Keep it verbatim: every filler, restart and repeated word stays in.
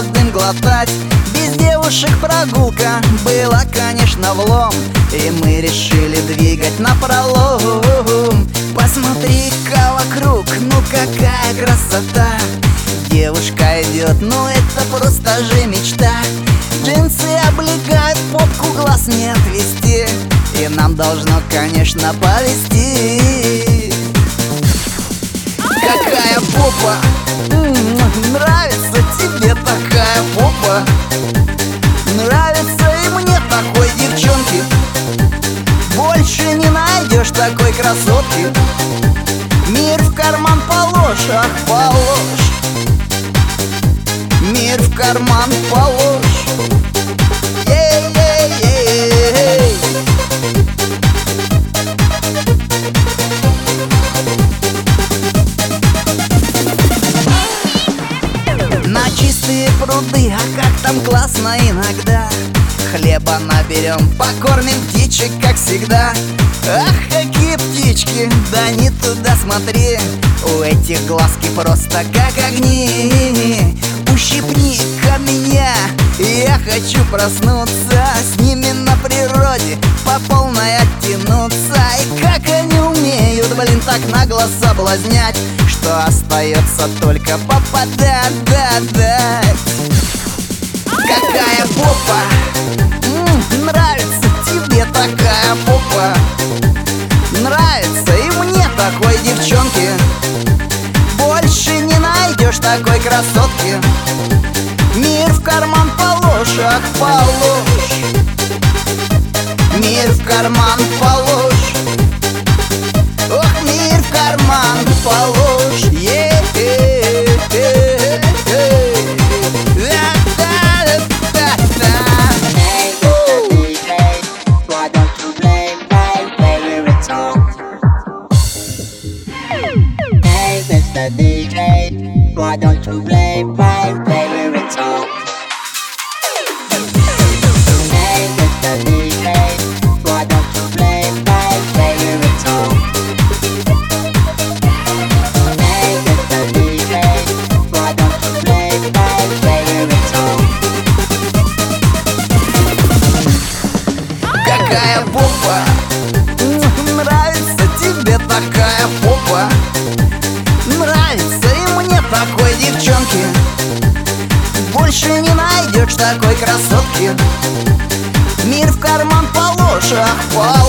дым глотать. Без девушек прогулка была, конечно, влом, и мы решили двигать напролом. Посмотри-ка вокруг, ну какая красота! Девушка идет, ну это просто же мечта. Джинсы облегают попку, глаз не отвести, и нам должно, конечно, повезти. Какая попа! М-м, нравится тебе такая попа? Нравится и мне такой девчонки. Больше не найдешь такой красотки. Мир в карман положь, ах, положь. Мир в карман положь. Ей-ей-ей. На чистые пруды, а как там классно иногда. Хлеба наберем, покормим птичек, как всегда. Ах, какие птички, да не туда смотри. У этих глазки просто как огни. Ущипни-ка меня, я хочу проснуться, с ними на природе по полной оттянуться. И как они умеют, блин, так нагло соблазнять, что остается только попадать, да, да. Какая попа! М-м, нравится тебе такая попа? Нравится и мне такой девчонки. Больше не найдешь такой красотки. Мир в карман положь, ах, положь. Мир в карман положь. Ох, мир в карман положь. Е-е-е-е. D J, why don't you play my favorite song? Hey, Mister D J, why don't you play my favorite song? Hey, Mister D J, why don't you play my favorite song? Какая попа! Нравится тебе такая попа? Нравится и мне такой девчонки. Больше не найдешь такой красотки. Мир в карман положь, ах, положь.